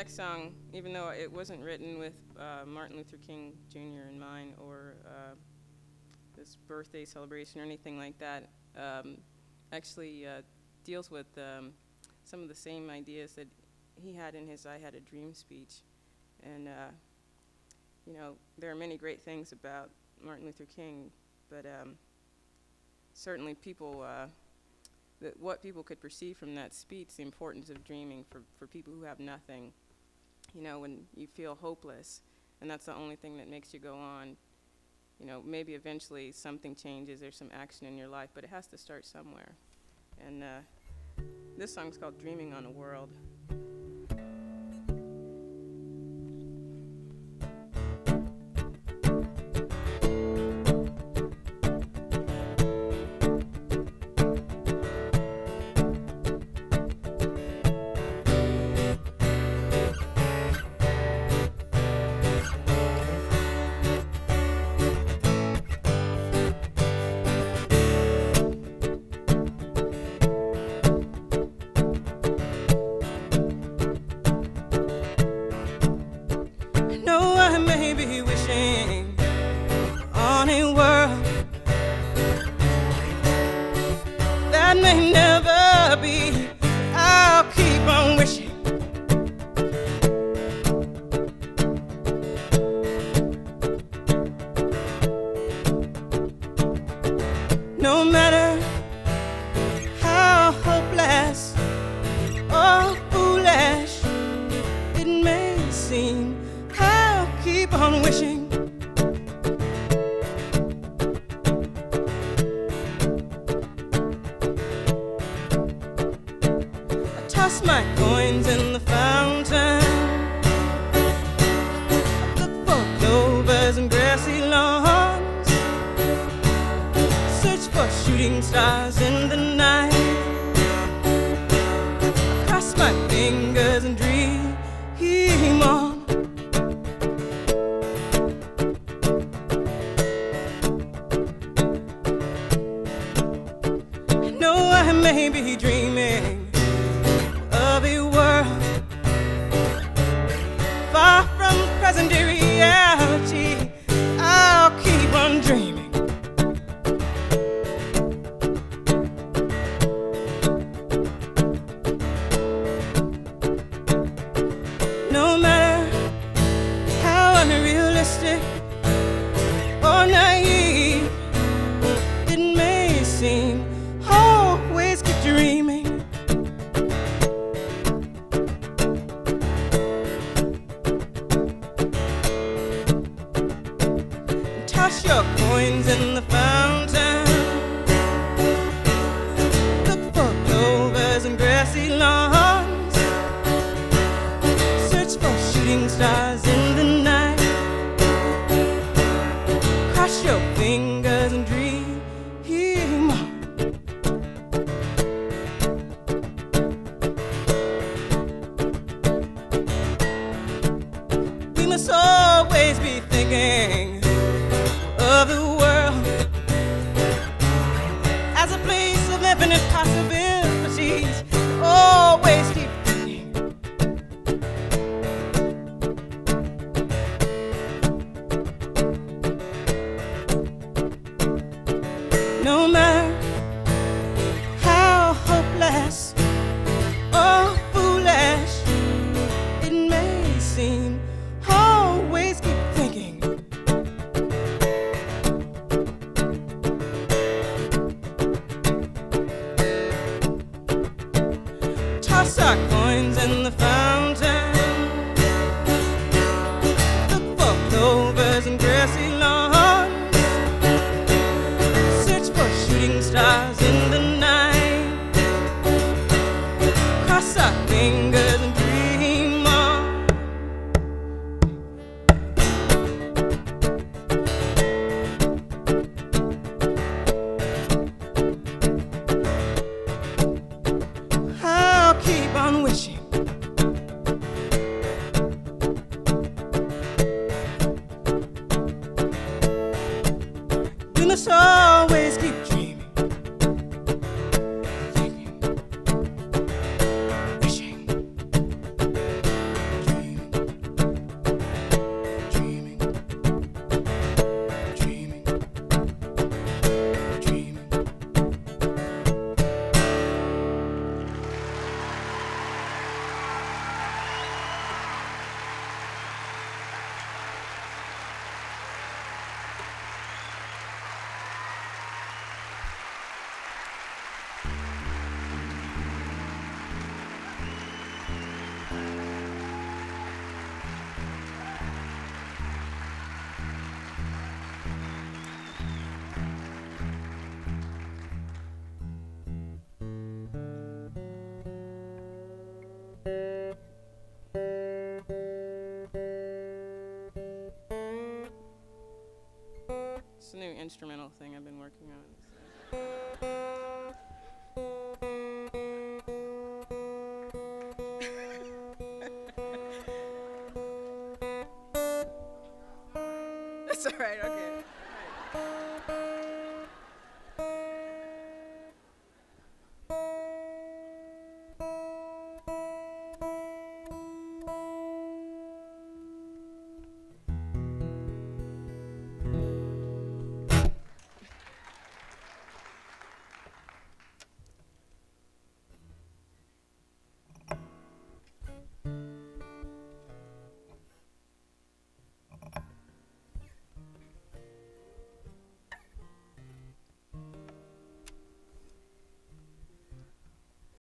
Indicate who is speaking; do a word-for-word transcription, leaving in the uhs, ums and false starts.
Speaker 1: next song, even though it wasn't written with uh, Martin Luther King Junior in mind or uh, this birthday celebration or anything like that, um, actually uh, deals with um, some of the same ideas that he had in his I Had a Dream speech. And, uh, you know, there are many great things about Martin Luther King, but um, certainly people, uh, that what people could perceive from that speech, the importance of dreaming for, for people who have nothing, you know, when you feel hopeless, and that's the only thing that makes you go on. You know, maybe eventually something changes, there's some action in your life, but it has to start somewhere. And uh, this song's called Dreaming on a World.
Speaker 2: Dreaming, wishing,
Speaker 1: instrumental thing I've been working on. So. That's all right, okay.